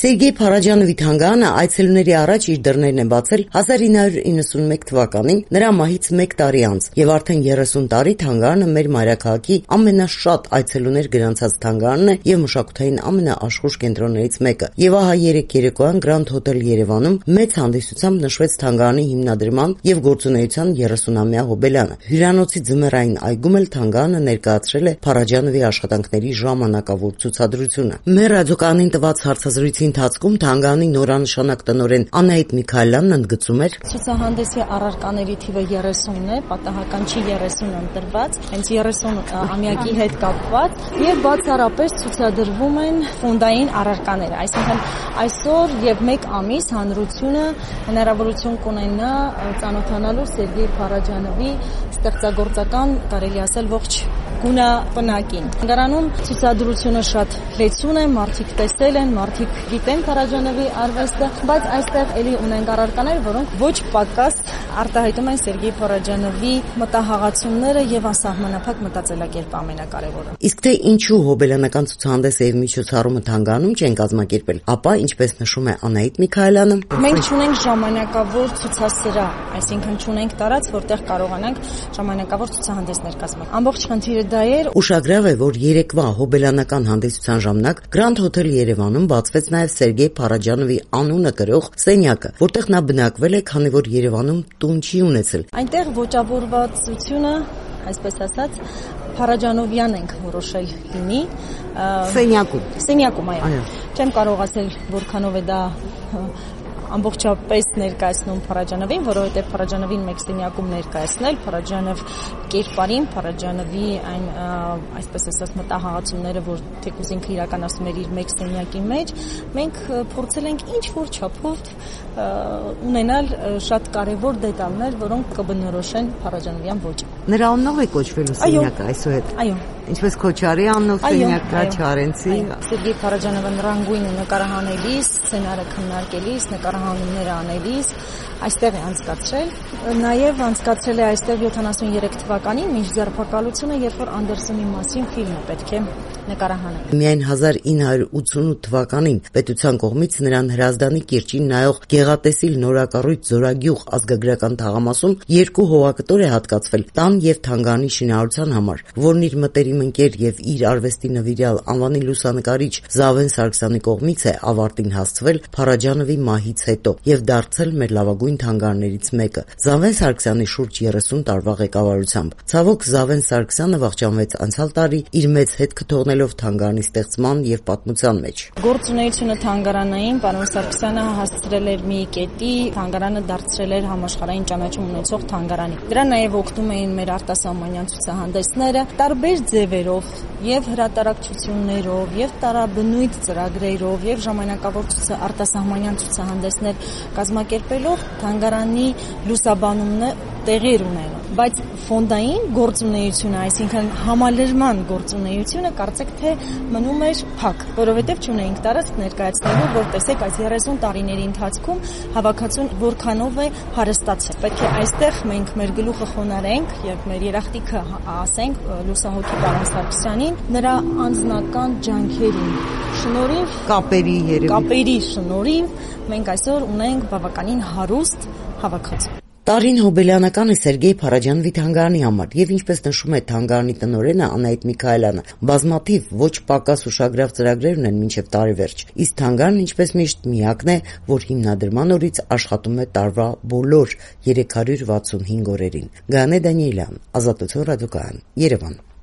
Սերգեյ Փարաջանովի թանգարանը այցելուների առաջ իր դռներն է բացել 1991 թվականին, նրա մահից 1 տարի անց, եւ արդեն 30 տարի թանգարանը մեր մայրաքաղաքի ամենաշատ այցելուներ գրանցած թանգարանն է եւ մշակութային ամենաաշխույժ կենտրոններից մեկը։ Եվ ահա երեկ երեկոյան Grand Hotel Երևանում մեծ հանդիսությամբ նշվեց թանգարանի հիմնադրման եւ գործունեության 30-ամյա հոբելյանը։ Հյուրանոցի ձմեռային այգում էլ թանգարանը ներկայացրել է Փարաջանովի աշխատանքների ժամանակավոր ցուցադրությունը։ Մեր ռադիոկայանին տված հարցազրույցի ընթացքում թանգարանի նորանշանակ տնօրեն Անահիտ Միքայելյանն ընդգծում էր. Ցուցահանդեսի առարկաների թիվը 30-ն է, պատահական չի 30 ընտրված, հենց 30-ամյակի հետ կապված եւ բացառապես ցուցադրվում են ֆոնդային առարկաները, այսինքն այսօր եւ 1 ամիս հանրությունը հնարավորություն կունենա ծանոթանալու Սերգեյ Փարաջանովի ստեղծագործական, կարելի ասել, ողջ գունապնակին։ Թանգարանում ցուցադրությունը շատ լեցուն է, մարդիկ տեսել են, մարդիկ գիտեն Փարաջանովի արվեստը, բայց այստեղ էլի ունենք առարկաներ, որոնք ոչ պակաս արտահայտում են Սերգեյ Փարաջանովի մտահղացումները եւ անսահմանափակ մտածելակերպը ամենակարևորը։ Իսկ թե ինչու հոբելյանական ցուցահանդեսը եւ միջոցառումը թանգարանում չեն կազմակերպել, ապա ինչպես նշում է Անահիտ Միքայելյանը, մենք չունենք ժամանակավոր ցուցասրահ, այսինքն չունենք տարած, որտեղ կարողանանք ժամանակավոր ցուցահանդեսներ կազմակերպել։ Ամբողջ խնդիրը դա էր։ Ուշագրավ է, որ երեկվա հոբելյանական հանդիսության ժամանակ Grand Hotel Երևանում բացվեց նաև Սերգեյ Փարաջանովի անունը կրող սենյակը, որտեղ նա բնակվել է, քանի որ Երևանում տուն չի ունեցել։ Այնտեղ ոճավորվածությունը, այսպես ասած, Փարաջանովյան ենք որոշել լինի։ Սենյակում, այո։ Չեմ կարող ասել, որքանով է դա ամբողջապես ներկայացնում Փարաջանովին, որովհետև Փարաջանովին մեկ սենյակում ներկայացնել, Փարաջանով կերպարին, Փարաջանովի այն, այսպես ասած, մտահղացումները, որ թեկուզ ինքը իրականացնում էր իր մեկ սենյակի մեջ, մենք փորձել ենք ինչ-որ չափով ունենալ շատ կարևոր դետալներ, որոնք կբնորոշեն Փարաջանովյան ոճը։ Նրա անունով է կոչվելու սենյակը այսուհետ։ Այո։ Ինչպես Քոչարի անունով սենյակ կա, Չարենցի։ Սերգեյ Փարաջանովը նռանգույն նկարահանելիս, սցենարը քննարկելիս, նկարահանումներ անելիս այստեղ է անցկացրել, նաև անցկացրել է այստեղ 73 թվականին մինչ ձերբակալությունը, երբ որ Անդերսոնի մասին ֆիլմը պետք է նկարահանել։ Միայն 1988 թվականին պետության կողմից նրան Հրազդանի կիրճին նայող գեղատեսիլ նորակառույց Զորագյուղ ազգագրական թաղամասում 2 հողակտոր է հատկացվել տան եւ թանգարանի շինարարության համար, որն իր մտերիմ ընկեր եւ իր արվեստի նվիրյալ անվանի լուսանկարիչ Զավեն Սարգսյանի կողմից է ավարտին հասցվել Փարաջանովի մահից հետո եւ դարձել մեր լավագույն թանգարներից մեկը Զավեն Սարգսյանի շուրջ 30 տարվա ղեկավարությամբ։ Ցավոք Զավեն Սարգսյանը վախճանվեց անցյալ տարի իր մեծ հետքը թողնելով թանգարանի ստեղծման եւ պատմության մեջ։ Գործունեությունը թանգարանային պարոն Սարգսյանը հասցրել էր մի կետի, թանգարանը դարձրել էր համաշխարհային ճանաչում ունեցող թանգարանի։ Դրան նաեւ օգնում էին մեր արտասահմանյան ցուցահանդեսները տարբեր ձևերով, եւ հրատարակչություններով, եւ տարաբնույթ ծրագրերով, եւ ժամանակավոր արտասահմանյան ցուցահանդեսներ կազմակերպելով թանգարանի լուսաբանումն տեղի ունենում, բայց ֆոնդային գործունեությունը, այսինքն համալրման գործունեությունը կարծեք թե մնում էր փակ, որովհետև չունեինք տարածք ներկայացնելու, որ տեսեք այս 30 տարիների ընթացքում հավաքածուն որքանով է հարստացել։ Պետք է այստեղ մենք մեր գլուխը խոնարհենք եւ մեր երախտիկը ասենք լուսահոգի պարոն Սարգսյանին, նրա անձնական ջանքերին շնորհիվ, կապերի շնորհիվ մենք այսօր ունենք բավականին հարուստ հավաքածու։ Տարին հոբելյանական է Սերգեյ Փարաջանովի թանգարանի համար եւ ինչպես նշում է թանգարանի տնօրենը Անահիտ Միքայելյանը, բազմաթիվ ոչ պակաս ուշագրավ ծրագրեր ունեն մինչեւ տարեվերջ։ Իսկ թանգարան ինչպես միշտ միակն է, որ հիմնադրման օրից աշխատում է տարվա բոլոր 365 օրերին։ Գայանե Դանիելյան, Ազատություն ռադիոկայան, Երևան։